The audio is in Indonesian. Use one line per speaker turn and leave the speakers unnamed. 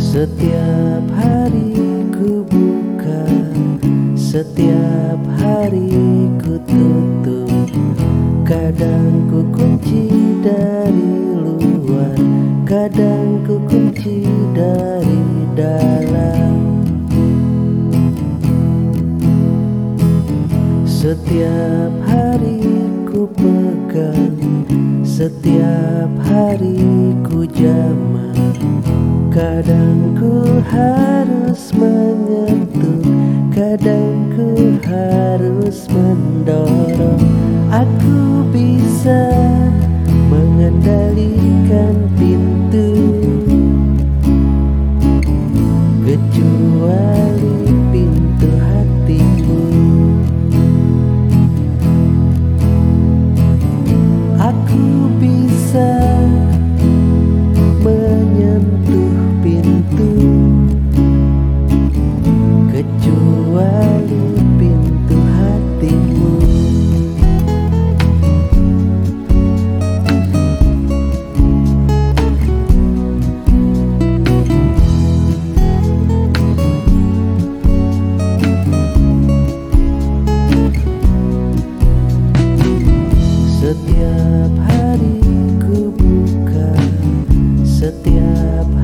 Setiap hari ku buka, setiap hari ku tutup. Kadang ku kunci dari luar, kadang ku kunci dari dalam. Setiap hari ku pegang, setiap hari ku jamah. Kadang ku harus menyentuh, kadang ku harus mendorong. Aku bisa mengendalikan pintu, kecuali pintu hatimu. Aku bisa menyentuh pintu, kecuali pintu hatimu. Setiap hari ku buka, setiap